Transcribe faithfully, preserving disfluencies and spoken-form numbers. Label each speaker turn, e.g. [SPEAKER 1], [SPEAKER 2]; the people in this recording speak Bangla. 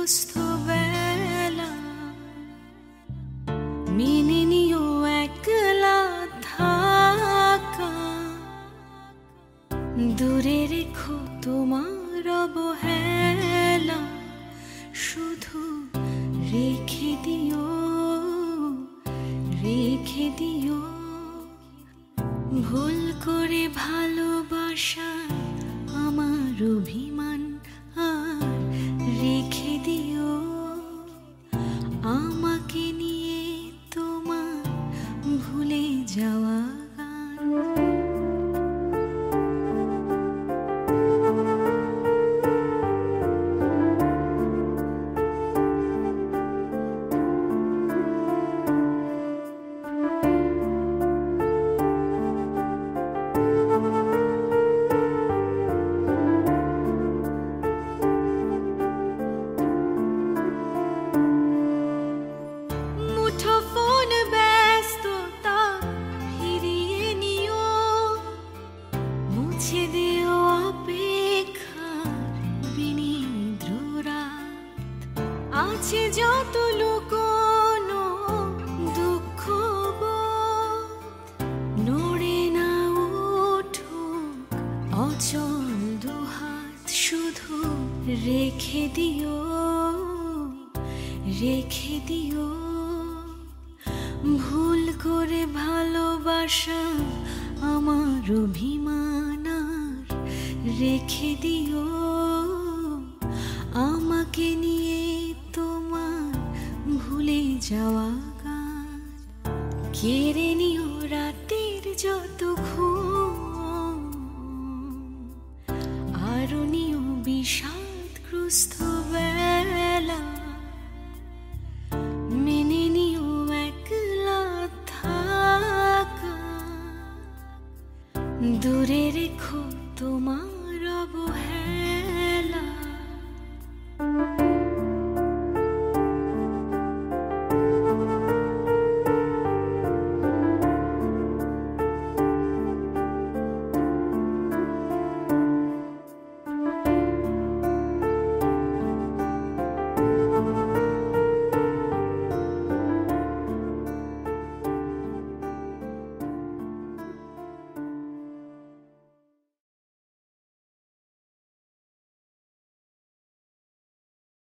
[SPEAKER 1] বিষাদগ্রস্ত বেলা, মেনে নিও একলা থাকা, দূরে রেখো তোমার অবহেলা, শুধু রেখে দিও, রেখে দিও। ভুল করে ভালোবাসা আমার অভিমান আর রেখে দিও, আমাকে নিয়ে তোমার ভুলে যাওয়া গান। মুছে দিও অপেক্ষার বিনিদ্র রাত, আছে যত লুকোনো দুঃখ বোধ, নড়ে না উঠুক অচল দুহাত, শুধু রেখে দিও, রেখে দিও। ভুল করে ভালোবাসা আমার অভিমান আর রেখে দিও, আমাকে নিয়ে তোমার ভুলে যাওয়া গান। কেড়ে নিও রাতের যত ঘুম, আরো নিও বিষাদগ্রস্ত